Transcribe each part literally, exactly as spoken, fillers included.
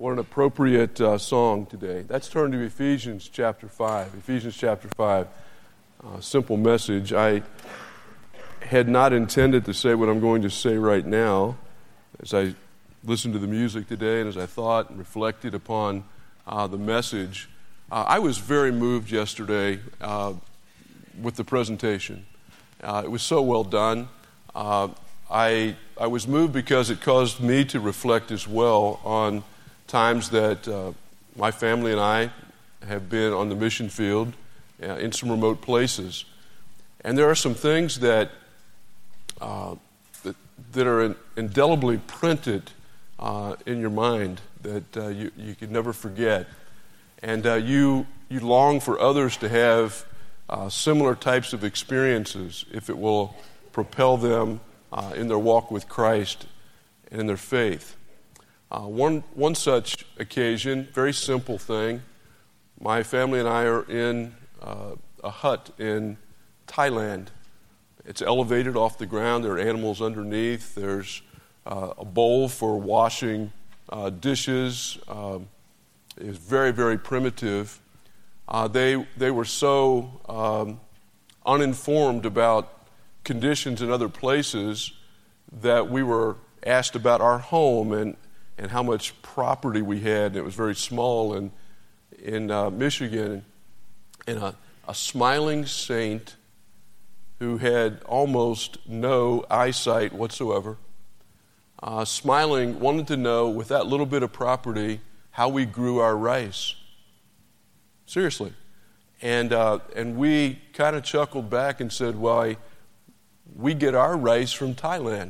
What an appropriate uh, song today. Let's turn to Ephesians chapter five. Ephesians chapter five. Uh, simple message. I had not intended to say what I'm going to say right now as I listened to the music today and as I thought and reflected upon uh, the message. Uh, I was very moved yesterday uh, with the presentation. Uh, it was so well done. Uh, I I was moved because it caused me to reflect as well on times that uh, my family and I have been on the mission field uh, in some remote places. And there are some things that uh, that, that are in, indelibly printed uh, in your mind that uh, you, you could never forget. And uh, you, you long for others to have uh, similar types of experiences if it will propel them uh, in their walk with Christ and in their faith. Uh, one one such occasion, very simple thing. My family and I are in uh, a hut in Thailand. It's elevated off the ground. There are animals underneath. There's uh, a bowl for washing uh, dishes. Um, it's very, very primitive. Uh, they they were so um, uninformed about conditions in other places that we were asked about our home and and how much property we had, and it was very small in, in uh, Michigan. And a, a smiling saint who had almost no eyesight whatsoever, uh, smiling, wanted to know, with that little bit of property, how we grew our rice. Seriously. And, uh, and we kind of chuckled back and said, well, I, we get our rice from Thailand.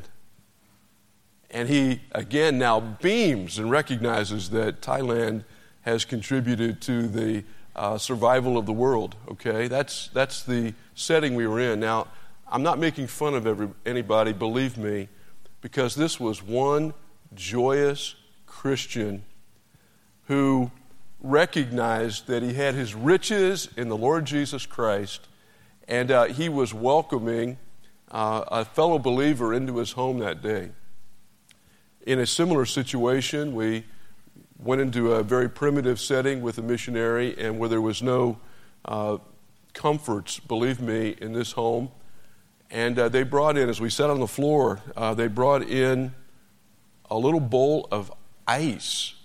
And he, again, now beams and recognizes that Thailand has contributed to the uh, survival of the world, okay? That's that's the setting we were in. Now, I'm not making fun of every, anybody, believe me, because this was one joyous Christian who recognized that he had his riches in the Lord Jesus Christ, and uh, he was welcoming uh, a fellow believer into his home that day. In a similar situation, we went into a very primitive setting with a missionary, and where there was no uh, comforts, believe me, in this home. And uh, they brought in, as we sat on the floor, uh, they brought in a little bowl of ice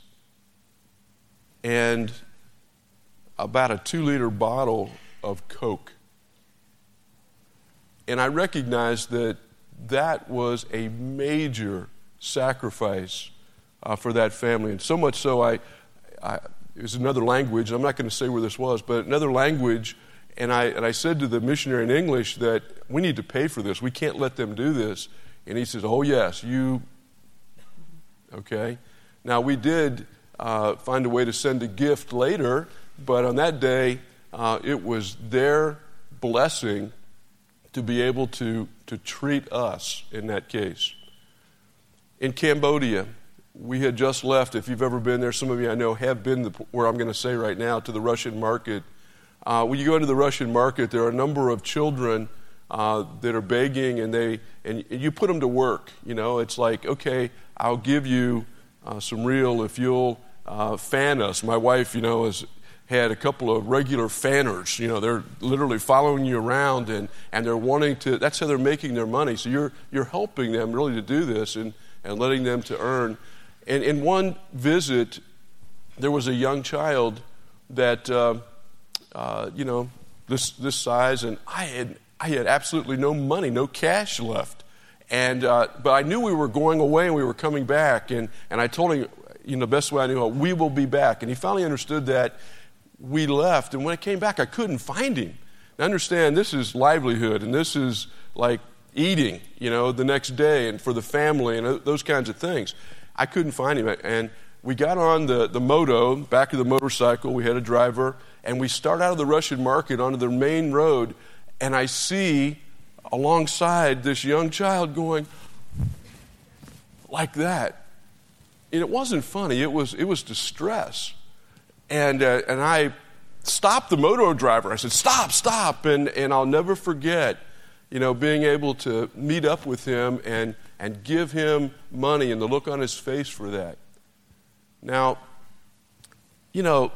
and about a two-liter bottle of Coke. And I recognized that that was a major sacrifice uh, for that family, and so much so I, I it was another language. I'm not going to say where this was, but another language, and I and I said to the missionary in English that we need to pay for this. We can't let them do this. And he says, "Oh yes, you." Okay, now we did uh, find a way to send a gift later, but on that day uh, it was their blessing to be able to to treat us in that case. In Cambodia, we had just left. If you've ever been there, some of you I know have been the, where I'm going to say right now, to the Russian market. Uh, when you go into the Russian market, there are a number of children uh, that are begging, and they and you put them to work. You know, it's like, okay, I'll give you uh, some real if you'll uh, fan us. My wife, you know, has had a couple of regular fanners. You know, they're literally following you around, and, and they're wanting to. That's how they're making their money. So you're you're helping them really to do this, and. and letting them to earn. And in one visit, there was a young child that, uh, uh, you know, this this size, and I had I had absolutely no money, no cash left. And uh, but I knew we were going away and we were coming back, and, and I told him, you know, the best way I knew how, we will be back. And he finally understood that we left, and when I came back, I couldn't find him. Now, understand, this is livelihood, and this is like eating, you know, the next day, and for the family, and those kinds of things. I couldn't find him, and we got on the, the moto, back of the motorcycle. We had a driver, and we start out of the Russian market onto the main road, and I see alongside this young child going like that. And it wasn't funny. It was it was distress, and uh, and I stopped the moto driver. I said, "Stop, stop!" And and I'll never forget, you know, being able to meet up with him and, and give him money and the look on his face for that. Now, You know,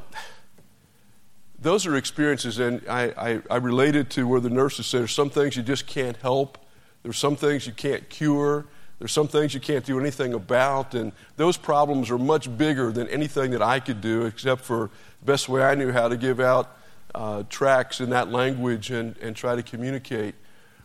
those are experiences, and I, I, I related to where the nurses said there's some things you just can't help. There's some things you can't cure. There's some things you can't do anything about, and those problems are much bigger than anything that I could do, except for the best way I knew how to give out uh, tracts in that language and, and try to communicate.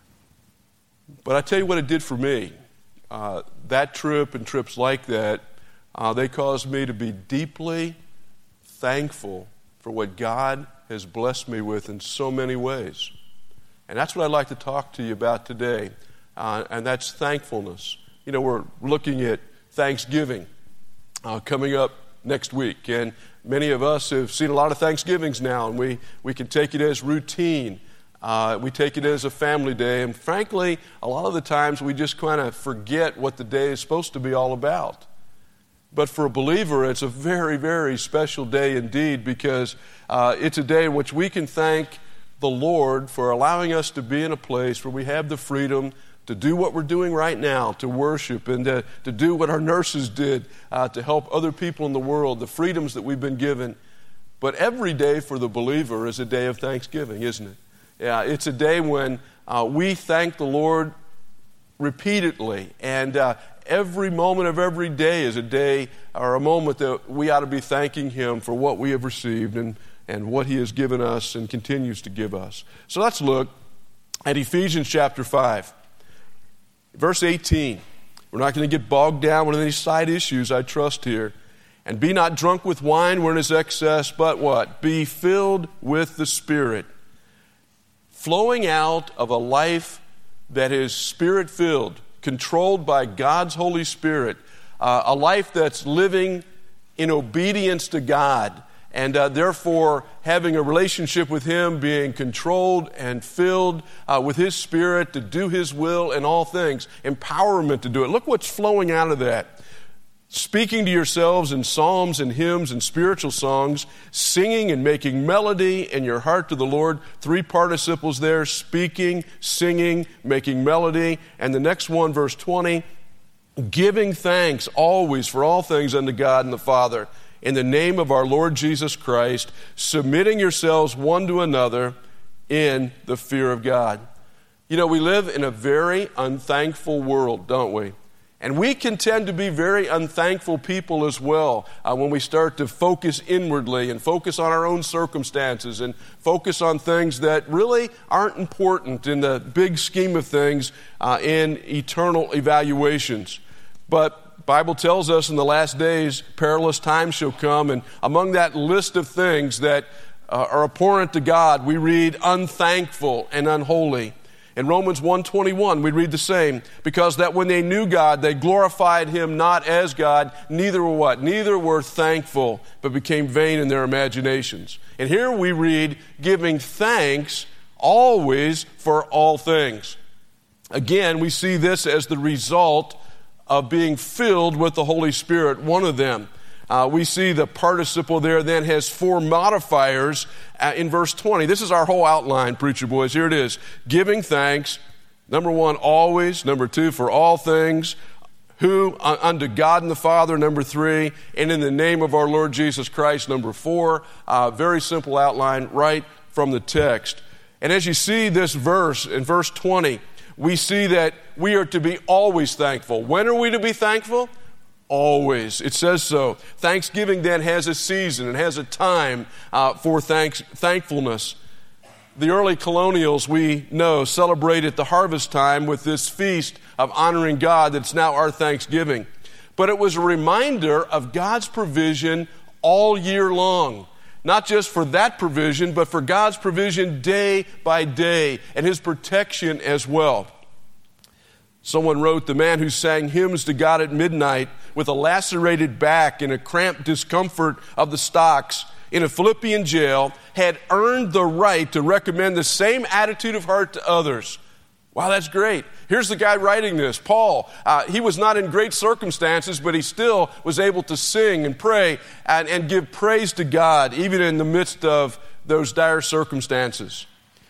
But I tell you what it did for me. Uh, that trip and trips like that, uh, they caused me to be deeply thankful for what God has blessed me with in so many ways. And that's what I'd like to talk to you about today, uh, and that's thankfulness. You know, we're looking at Thanksgiving uh, coming up next week, and many of us have seen a lot of Thanksgivings now, and we, we can take it as routine. Uh, we take it as a family day, and frankly, a lot of the times we just kind of forget what the day is supposed to be all about. But for a believer, it's a very, very special day indeed, because uh, it's a day in which we can thank the Lord for allowing us to be in a place where we have the freedom to do what we're doing right now, to worship, and to, to do what our nurses did, uh, to help other people in the world, the freedoms that we've been given. But every day for the believer is a day of thanksgiving, isn't it? Yeah, it's a day when uh, we thank the Lord repeatedly, and uh, every moment of every day is a day or a moment that we ought to be thanking Him for what we have received and, and what He has given us and continues to give us. So let's look at Ephesians chapter five. Verse eighteen, we're not going to get bogged down with any side issues, I trust here. And be not drunk with wine wherein is excess, but what? Be filled with the Spirit. Flowing out of a life that is Spirit-filled, controlled by God's Holy Spirit, uh, a life that's living in obedience to God, and uh, therefore having a relationship with Him, being controlled and filled uh, with His Spirit to do His will in all things. Empowerment to do it. Look what's flowing out of that. Speaking to yourselves in psalms and hymns and spiritual songs, singing and making melody in your heart to the Lord. Three participles there, speaking, singing, making melody. And the next one, verse twenty, giving thanks always for all things unto God and the Father, in the name of our Lord Jesus Christ, submitting yourselves one to another in the fear of God. You know, we live in a very unthankful world, don't we? And we can tend to be very unthankful people as well uh, when we start to focus inwardly and focus on our own circumstances and focus on things that really aren't important in the big scheme of things uh, in eternal evaluations. But Bible tells us in the last days, perilous times shall come, and among that list of things that uh, are abhorrent to God, we read unthankful and unholy. In Romans one twenty-one, we read the same, because that when they knew God, they glorified Him not as God, neither were what? Neither were thankful, but became vain in their imaginations. And here we read, giving thanks always for all things. Again, we see this as the result of being filled with the Holy Spirit, one of them. Uh, we see the participle there then has four modifiers uh, in verse twenty. This is our whole outline, preacher boys. Here it is. Giving thanks, number one, always. Number two, for all things. Who? Uh, unto God and the Father, number three. And in the name of our Lord Jesus Christ, number four. Uh, very simple outline right from the text. And as you see this verse, in verse twenty, we see that we are to be always thankful. When are we to be thankful? Always. It says so. Thanksgiving then has a season and has a time uh, for thanks, thankfulness. The early colonials, we know, celebrated the harvest time with this feast of honoring God that's now our Thanksgiving. But it was a reminder of God's provision all year long. Not just for that provision, but for God's provision day by day and His protection as well. Someone wrote, the man who sang hymns to God at midnight with a lacerated back and a cramped discomfort of the stocks in a Philippian jail had earned the right to recommend the same attitude of heart to others. Wow, that's great. Here's the guy writing this, Paul. Uh, he was not in great circumstances, but he still was able to sing and pray and, and give praise to God, even in the midst of those dire circumstances.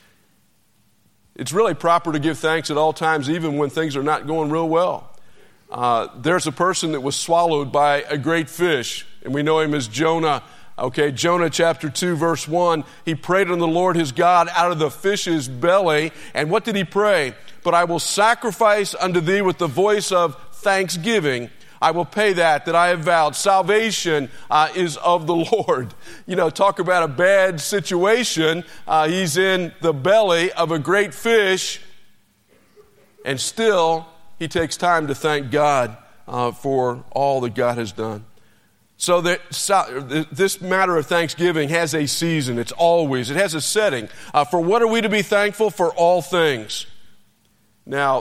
It's really proper to give thanks at all times, even when things are not going real well. Uh, there's a person that was swallowed by a great fish, and we know him as Jonah. Okay, Jonah chapter two, verse one, he prayed unto the Lord his God out of the fish's belly. And what did he pray? But I will sacrifice unto thee with the voice of thanksgiving. I will pay that that I have vowed. Salvation uh, is of the Lord. You know, talk about a bad situation. Uh, he's in the belly of a great fish, and still he takes time to thank God uh, for all that God has done. So that this matter of thanksgiving has a season. It's always. It has a setting. Uh, for what are we to be thankful? For all things. Now,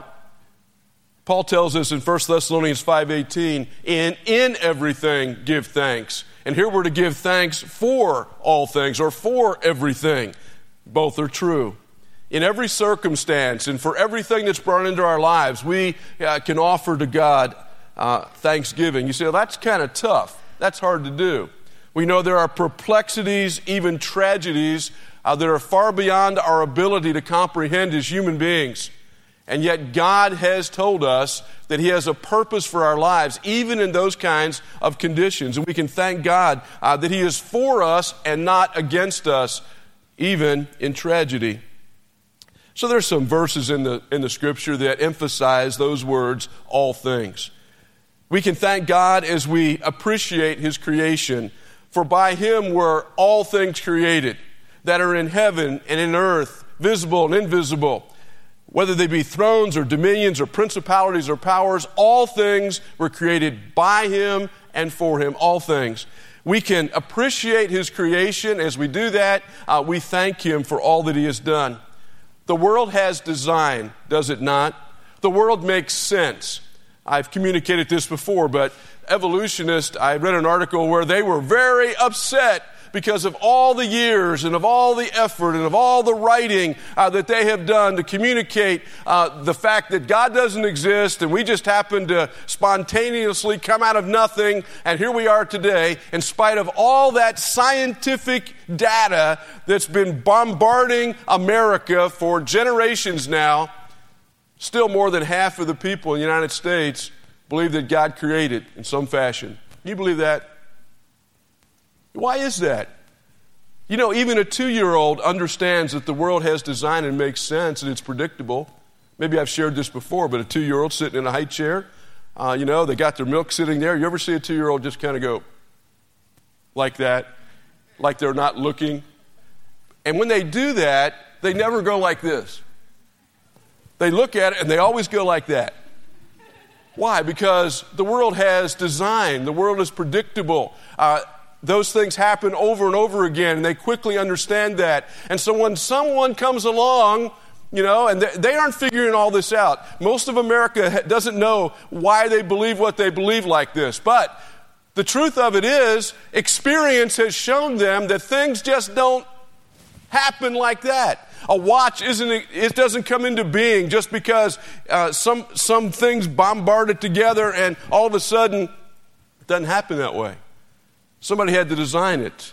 Paul tells us in First Thessalonians five eighteen, in, in everything give thanks. And here we're to give thanks for all things, or for everything. Both are true. In every circumstance and for everything that's brought into our lives, we uh, can offer to God uh, thanksgiving. You say, well, that's kind of tough. That's hard to do. We know there are perplexities, even tragedies, uh, that are far beyond our ability to comprehend as human beings. And yet God has told us that He has a purpose for our lives, even in those kinds of conditions. And we can thank God uh, that He is for us and not against us, even in tragedy. So there's some verses in the, in the Scripture that emphasize those words, all things. We can thank God as we appreciate His creation, for by Him were all things created that are in heaven and in earth, visible and invisible. Whether they be thrones or dominions or principalities or powers, all things were created by Him and for Him, all things. We can appreciate His creation. As we do that, uh, we thank Him for all that He has done. The world has design, does it not? The world makes sense. I've communicated this before, but evolutionists, I read an article where they were very upset because of all the years and of all the effort and of all the writing uh, that they have done to communicate uh, the fact that God doesn't exist and we just happen to spontaneously come out of nothing, and here we are today in spite of all that scientific data that's been bombarding America for generations now. Still more than half of the people in the United States believe that God created in some fashion. Do you believe that? Why is that? You know, even a two-year-old understands that the world has design and makes sense and it's predictable. Maybe I've shared this before, but a two-year-old sitting in a high chair, uh, you know, they got their milk sitting there. You ever see a two-year-old just kind of go like that, like they're not looking? And when they do that, they never go like this. They look at it and they always go like that. Why? Because the world has design. The world is predictable. Uh, those things happen over and over again, and they quickly understand that. And so when someone comes along, you know, and they, they aren't figuring all this out. Most of America doesn't know why they believe what they believe like this. But the truth of it is, experience has shown them that things just don't happen like that. A watch isn't, it doesn't come into being just because uh, some, some things bombard it together and all of a sudden it doesn't happen that way. Somebody had to design it.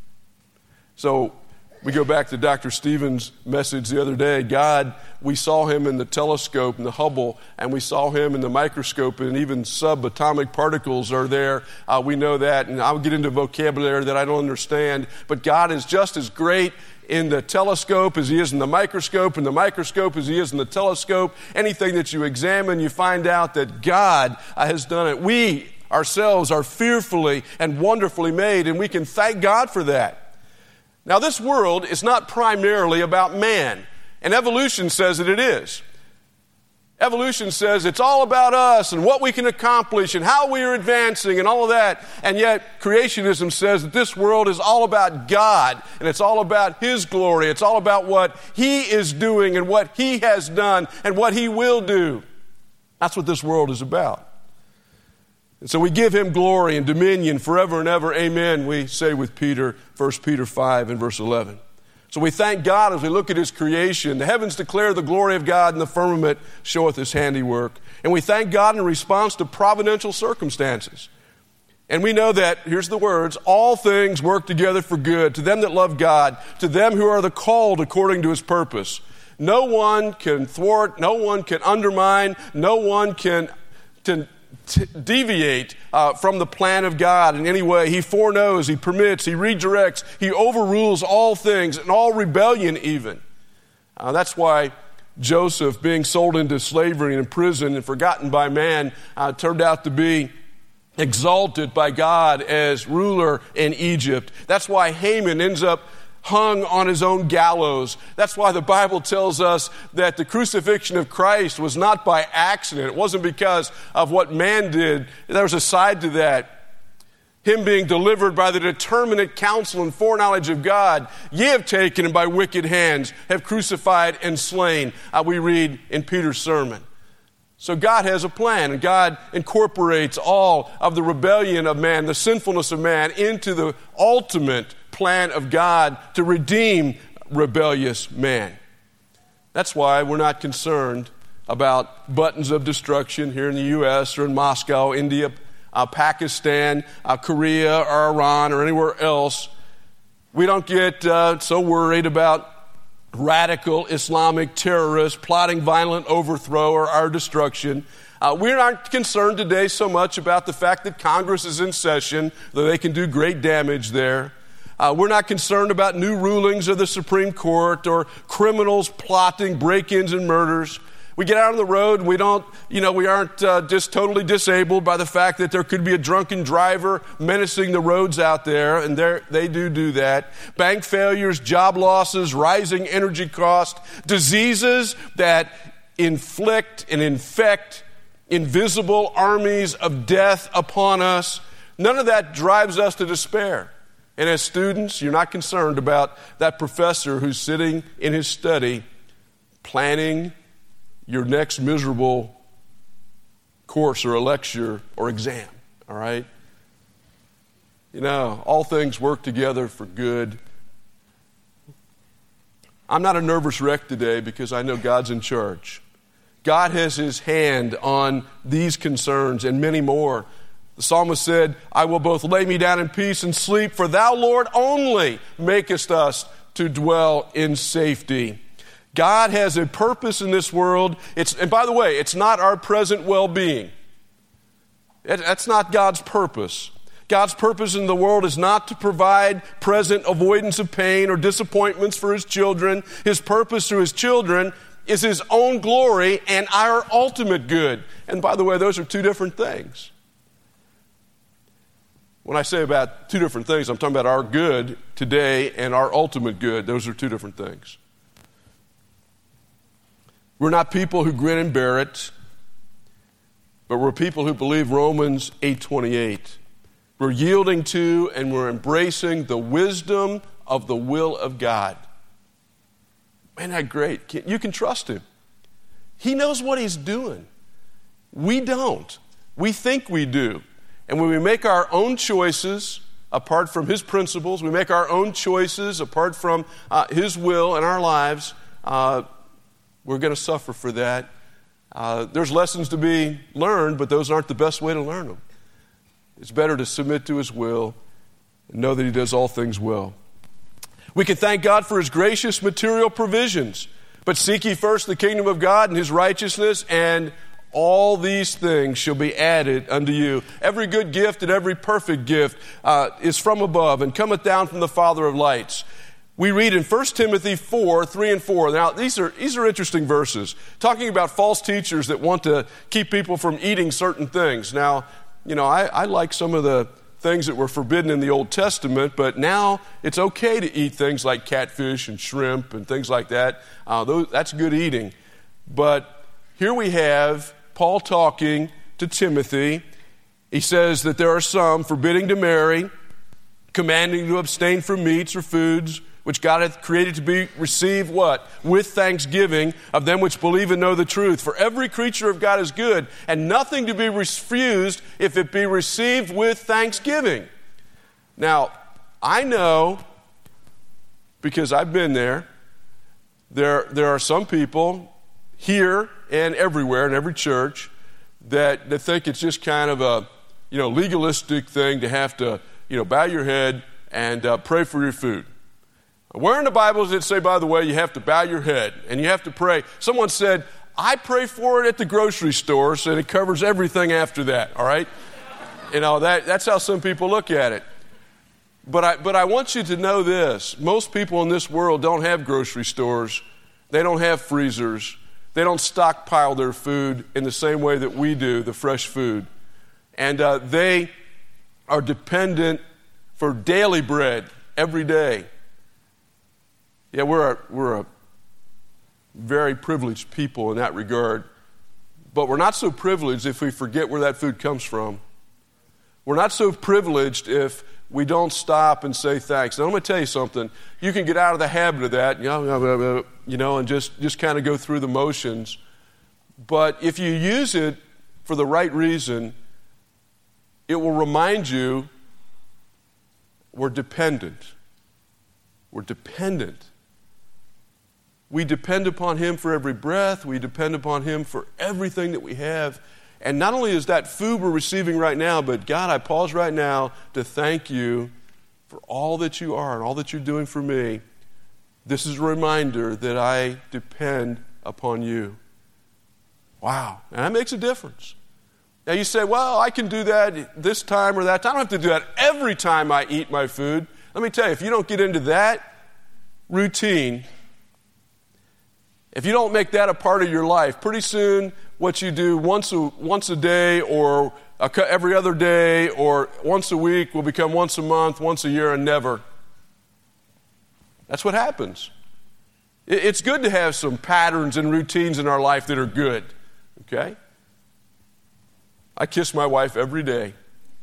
So we go back to Doctor Stevens' message the other day. God, we saw Him in the telescope and the Hubble, and we saw Him in the microscope, and even subatomic particles are there. Uh, we know that, and I'll get into vocabulary that I don't understand. But God is just as great in the telescope as He is in the microscope, and the microscope as He is in the telescope. Anything that you examine, you find out that God uh, has done it. We ourselves are fearfully and wonderfully made, and we can thank God for that. Now, this world is not primarily about man, and evolution says that it is. Evolution says it's all about us and what we can accomplish and how we are advancing and all of that. And yet creationism says that this world is all about God, and it's all about His glory. It's all about what He is doing and what He has done and what He will do. That's what this world is about. And so we give Him glory and dominion forever and ever. Amen, we say with Peter, First Peter five and verse eleven. So we thank God as we look at His creation. The heavens declare the glory of God, and the firmament showeth His handiwork. And we thank God in response to providential circumstances. And we know that, here's the words, all things work together for good to them that love God, to them who are the called according to His purpose. No one can thwart, no one can undermine, no one can, can t- deviate uh, from the plan of God in any way. He foreknows, he permits, he redirects, he overrules all things and all rebellion even. Uh, that's why Joseph, being sold into slavery and in prison and forgotten by man, uh, turned out to be exalted by God as ruler in Egypt. That's why Haman ends up hung on his own gallows. That's why the Bible tells us that the crucifixion of Christ was not by accident. It wasn't because of what man did. There was a side to that. Him being delivered by the determinate counsel and foreknowledge of God. Ye have taken him by wicked hands, have crucified and slain. Uh, we read in Peter's sermon. So God has a plan, and God incorporates all of the rebellion of man, the sinfulness of man, into the ultimate plan of God to redeem rebellious man. That's why we're not concerned about buttons of destruction here in the U S or in Moscow, India, uh, Pakistan, uh, Korea, or Iran, or anywhere else. We don't get uh, so worried about radical Islamic terrorists plotting violent overthrow or our destruction. Uh, we're not concerned today so much about the fact that Congress is in session, though they can do great damage there. Uh, we're not concerned about new rulings of the Supreme Court or criminals plotting break-ins and murders. We get out on the road and we don't, you know, we aren't uh, just totally disabled by the fact that there could be a drunken driver menacing the roads out there, and they do do that. Bank failures, job losses, rising energy costs, diseases that inflict and infect invisible armies of death upon us. None of that drives us to despair. And as students, you're not concerned about that professor who's sitting in his study planning your next miserable course or a lecture or exam, all right? You know, all things work together for good. I'm not a nervous wreck today because I know God's in charge. God has his hand on these concerns and many more. The psalmist said, I will both lay me down in peace and sleep, for thou, Lord, only makest us to dwell in safety. God has a purpose in this world. It's, and by the way, it's not our present well-being. It, that's not God's purpose. God's purpose in the world is not to provide present avoidance of pain or disappointments for his children. His purpose through his children is his own glory and our ultimate good. And by the way, those are two different things. When I say about two different things, I'm talking about our good today and our ultimate good. Those are two different things. We're not people who grin and bear it, but we're people who believe Romans eight twenty-eight. We're yielding to and we're embracing the wisdom of the will of God. Man, that's great. You can trust him. He knows what he's doing. We don't. We think we do. And when we make our own choices apart from his principles, we make our own choices apart from uh, his will in our lives, uh, we're going to suffer for that. Uh, there's lessons to be learned, but those aren't the best way to learn them. It's better to submit to his will and know that he does all things well. We can thank God for his gracious material provisions, but seek ye first the kingdom of God and his righteousness, and all these things shall be added unto you. Every good gift and every perfect gift uh, is from above and cometh down from the Father of lights. We read in First Timothy four, three and four. Now, these are, these are interesting verses, talking about false teachers that want to keep people from eating certain things. Now, you know, I, I like some of the things that were forbidden in the Old Testament, but now it's okay to eat things like catfish and shrimp and things like that. Uh, those, that's good eating. But here we have Paul talking to Timothy. He says that there are some forbidding to marry, commanding to abstain from meats or foods, which God hath created to be received, what? With thanksgiving of them which believe and know the truth. For every creature of God is good, and nothing to be refused if it be received with thanksgiving. Now, I know, because I've been there, there, there are some people here and everywhere in every church that, that think it's just kind of a, you know, legalistic thing to have to, you know, bow your head and uh, pray for your food. Where in the Bible does it say, by the way, you have to bow your head and you have to pray? Someone said, I pray for it at the grocery store, so it covers everything after that, all right? You know, that, that's how some people look at it. But I, but I want you to know this. Most people in this world don't have grocery stores. They don't have freezers. They don't stockpile their food in the same way that we do, the fresh food. And uh, they are dependent for daily bread every day. Yeah, we're a, we're a very privileged people in that regard. But we're not so privileged if we forget where that food comes from. We're not so privileged if we don't stop and say thanks. Now, I'm going to tell you something. You can get out of the habit of that, you know, you know and just, just kind of go through the motions. But if you use it for the right reason, it will remind you we're dependent. We're dependent. We depend upon Him for every breath. We depend upon Him for everything that we have. And not only is that food we're receiving right now, but God, I pause right now to thank you for all that you are and all that you're doing for me. This is a reminder that I depend upon you. Wow. And that makes a difference. Now you say, well, I can do that this time or that time. I don't have to do that every time I eat my food. Let me tell you, if you don't get into that routine, if you don't make that a part of your life, pretty soon what you do once a, once a day or a, every other day or once a week will become once a month, once a year, and never. That's what happens. It, it's good to have some patterns and routines in our life that are good, okay? I kiss my wife every day.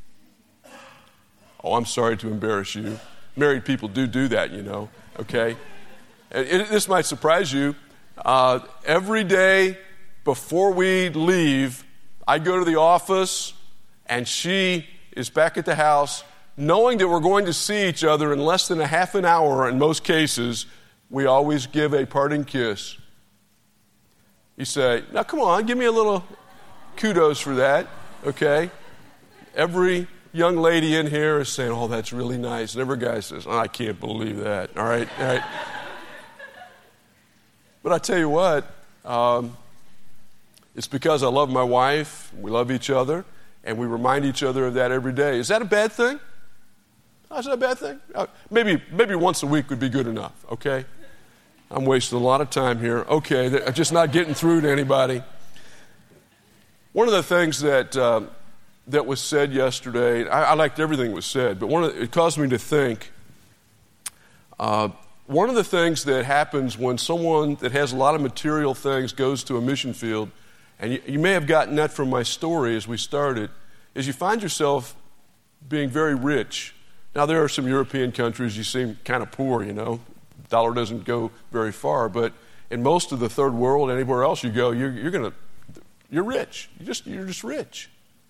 Oh, I'm sorry to embarrass you. Married people do do that, you know, okay? And it, this might surprise you. Uh, every day before we leave, I go to the office and she is back at the house. Knowing that we're going to see each other in less than a half an hour in most cases, we always give a parting kiss. You say, now come on, give me a little kudos for that, okay? Every young lady in here is saying, oh, that's really nice. And every guy says, oh, I can't believe that, all right? All right. But I tell you what, um, it's because I love my wife, we love each other, and we remind each other of that every day. Is that a bad thing? Oh, is that a bad thing? Uh, maybe, maybe once a week would be good enough, okay? I'm wasting a lot of time here. Okay, I'm just not getting through to anybody. One of the things that uh, that was said yesterday, I, I liked everything that was said, but one of the, it caused me to think, uh, one of the things that happens when someone that has a lot of material things goes to a mission field, and you, you may have gotten that from my story as we started, is you find yourself being very rich. Now, there are some European countries you seem kind of poor, you know. The dollar doesn't go very far, but in most of the third world, anywhere else you go, you're, you're going to, you're rich. You just, you're just rich.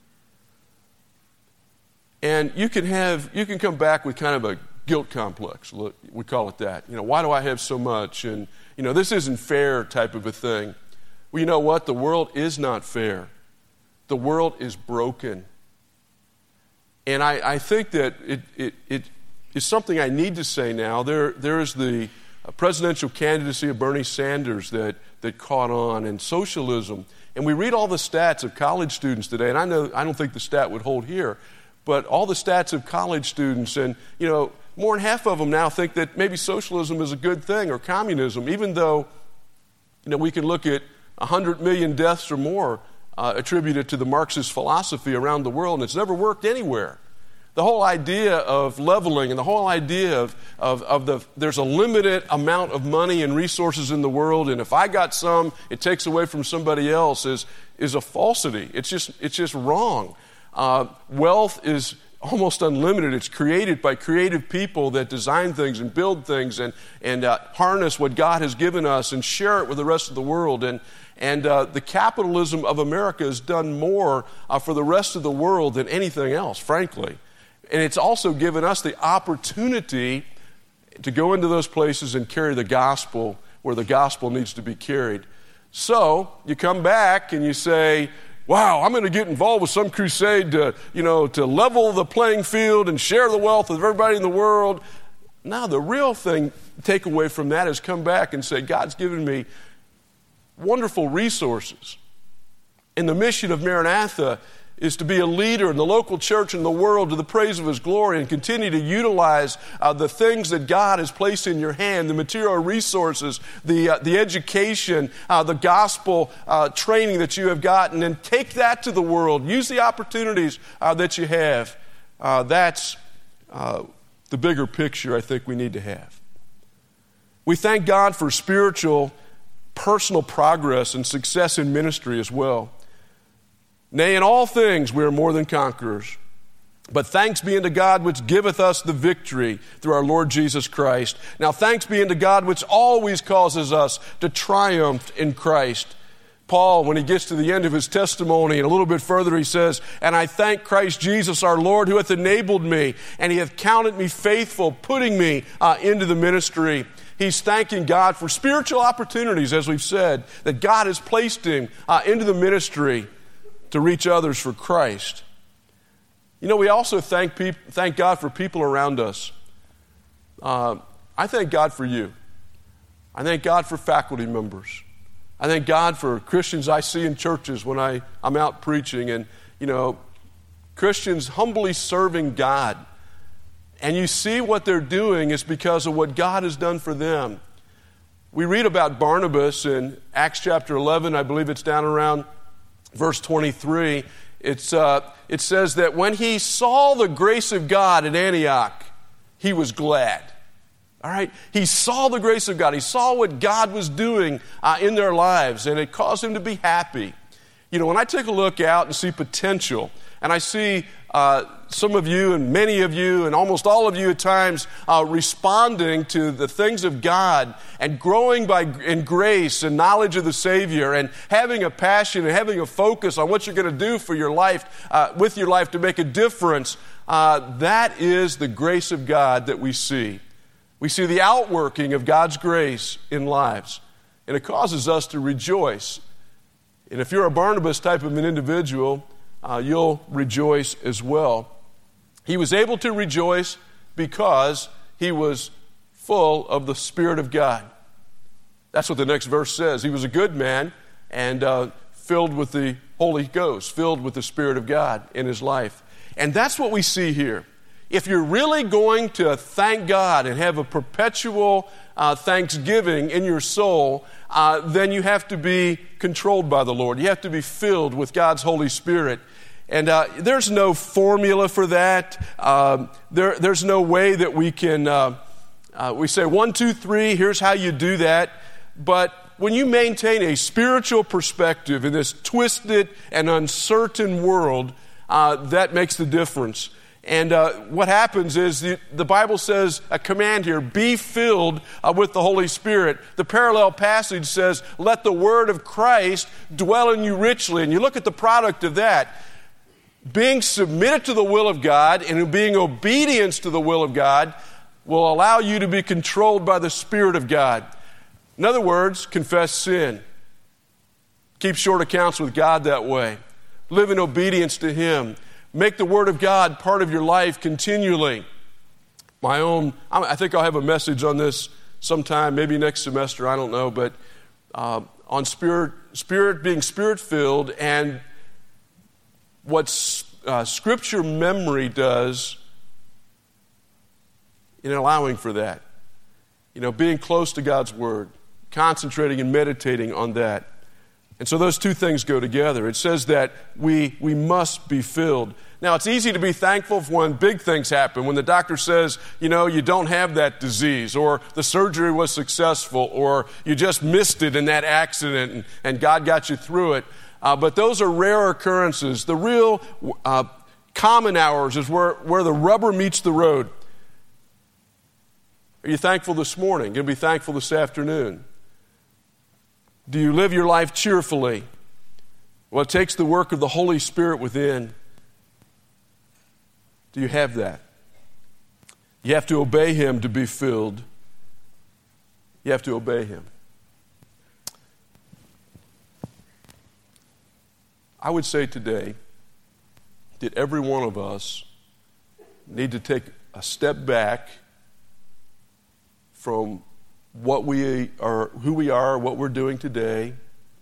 And you can have, you can come back with kind of a guilt complex, we call it that. You know, why do I have so much? And, you know, this isn't fair type of a thing. Well, you know what? The world is not fair. The world is broken. And I, I think that it, it, it is something I need to say now. There, there is the presidential candidacy of Bernie Sanders that, that caught on, and socialism. And we read all the stats of college students today, and I know I don't think the stat would hold here, but all the stats of college students, and, you know, more than half of them now think that maybe socialism is a good thing, or communism, even though, you know, we can look at one hundred million deaths or more uh, attributed to the Marxist philosophy around the world, and it's never worked anywhere. The whole idea of leveling and the whole idea of, of, of the, there's a limited amount of money and resources in the world, and if I got some, it takes away from somebody else, is, is a falsity. It's just, it's just wrong. Uh, wealth is almost unlimited. It's created by creative people that design things and build things and, and uh, harness what God has given us and share it with the rest of the world. And, and uh, the capitalism of America has done more uh, for the rest of the world than anything else, frankly. And it's also given us the opportunity to go into those places and carry the gospel where the gospel needs to be carried. So you come back and you say, wow, I'm going to get involved with some crusade to, you know, to level the playing field and share the wealth with everybody in the world. Now, the real thing, take away from that is come back and say, God's given me wonderful resources. And the mission of Maranatha is to be a leader in the local church and the world to the praise of His glory, and continue to utilize uh, the things that God has placed in your hand, the material resources, the, uh, the education, uh, the gospel uh, training that you have gotten, and take that to the world. Use the opportunities uh, that you have. Uh, that's uh, the bigger picture I think we need to have. We thank God for spiritual, personal progress and success in ministry as well. Nay, in all things we are more than conquerors. But thanks be unto God which giveth us the victory through our Lord Jesus Christ. Now thanks be unto God which always causes us to triumph in Christ. Paul, when he gets to the end of his testimony and a little bit further, he says, and I thank Christ Jesus our Lord who hath enabled me, and He hath counted me faithful, putting me uh, into the ministry. He's thanking God for spiritual opportunities, as we've said, that God has placed him uh, into the ministry to reach others for Christ. You know, we also thank peop- thank God for people around us. Uh, I thank God for you. I thank God for faculty members. I thank God for Christians I see in churches when I, I'm out preaching, and, you know, Christians humbly serving God. And you see what they're doing is because of what God has done for them. We read about Barnabas in Acts chapter eleven. I believe it's down around verse twenty-three, it's, uh, it says that when he saw the grace of God at Antioch, he was glad. All right? He saw the grace of God. He saw what God was doing uh, in their lives, and it caused him to be happy. You know, when I take a look out and see potential, and I see uh, some of you and many of you and almost all of you at times uh, responding to the things of God and growing by in grace and knowledge of the Savior, and having a passion and having a focus on what you're going to do for your life, uh, with your life to make a difference, uh, that is the grace of God that we see. We see the outworking of God's grace in lives, and it causes us to rejoice. And if you're a Barnabas type of an individual, uh, you'll rejoice as well. He was able to rejoice because he was full of the Spirit of God. That's what the next verse says. He was a good man and uh, filled with the Holy Ghost, filled with the Spirit of God in his life. And that's what we see here. If you're really going to thank God and have a perpetual uh, thanksgiving in your soul, uh, then you have to be controlled by the Lord. You have to be filled with God's Holy Spirit. And uh, there's no formula for that. Uh, there, there's no way that we can, uh, uh, we say one, two, three, here's how you do that. But when you maintain a spiritual perspective in this twisted and uncertain world, uh, that makes the difference. And uh, what happens is the, the Bible says a command here, be filled uh, with the Holy Spirit. The parallel passage says, let the word of Christ dwell in you richly. And you look at the product of that. Being submitted to the will of God and being obedience to the will of God will allow you to be controlled by the Spirit of God. In other words, confess sin. Keep short accounts with God that way. Live in obedience to Him. Make the Word of God part of your life continually. My own, I think I'll have a message on this sometime, maybe next semester, I don't know, but uh, on spirit, spirit being Spirit-filled and what uh, Scripture memory does in allowing for that. You know, being close to God's Word, concentrating and meditating on that. And so those two things go together. It says that we we must be filled. Now, it's easy to be thankful when big things happen, when the doctor says, you know, you don't have that disease, or the surgery was successful, or you just missed it in that accident and, and God got you through it. Uh, but those are rare occurrences. The real uh, common hours is where, where the rubber meets the road. Are you thankful this morning? Going to be thankful this afternoon? Do you live your life cheerfully? Well, it takes the work of the Holy Spirit within. Do you have that? You have to obey Him to be filled. You have to obey Him. I would say today that every one of us need to take a step back from what we are, who we are, what we're doing today,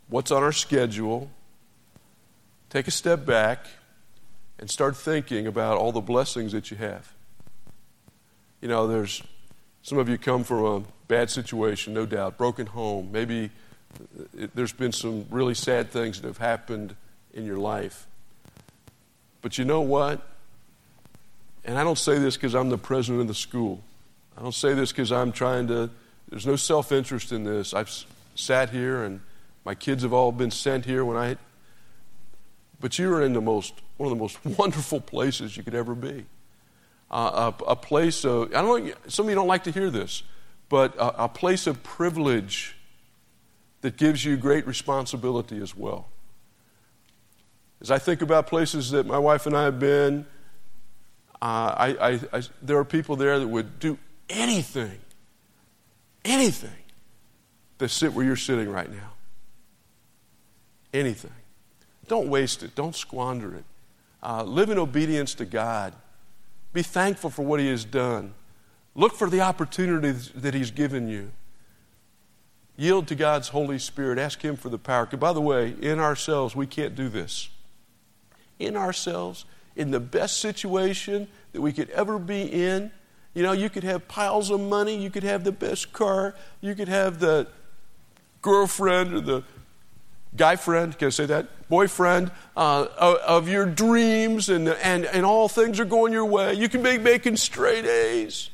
what's on our schedule, take a step back, and start thinking about all the blessings that you have. You know, there's some of you come from a bad situation, no doubt, broken home. Maybe it, there's been some really sad things that have happened in your life. But you know what? And I don't say this because I'm the president of the school. I don't say this because I'm trying to, there's no self-interest in this. I've sat here and my kids have all been sent here when I, but you are in the most, one of the most wonderful places you could ever be. Uh, a, a place of, I don't know, some of you don't like to hear this, but a, a place of privilege that gives you great responsibility as well. As I think about places that my wife and I have been, uh, I, I, I, there are people there that would do anything, anything to sit where you're sitting right now. Anything. Don't waste it. Don't squander it. Uh, live in obedience to God. Be thankful for what He has done. Look for the opportunities that He's given you. Yield to God's Holy Spirit. Ask Him for the power. By the way, in ourselves, we can't do this. In ourselves, in the best situation that we could ever be in, you know, you could have piles of money, you could have the best car, you could have the girlfriend or the guy friend, can I say that? Boyfriend uh, of your dreams, and, and, and all things are going your way. You can be making straight A's.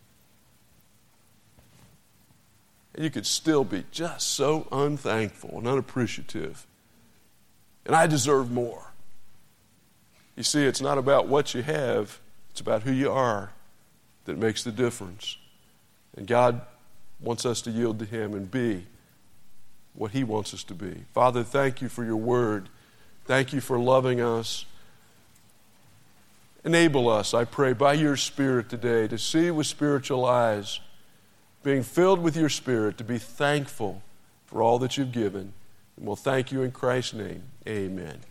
And you could still be just so unthankful and unappreciative. And I deserve more. You see, it's not about what you have, it's about who you are that makes the difference. And God wants us to yield to Him and be what He wants us to be. Father, thank You for Your word. Thank You for loving us. Enable us, I pray, by Your Spirit today to see with spiritual eyes, being filled with Your Spirit, to be thankful for all that You've given. And we'll thank You in Christ's name. Amen.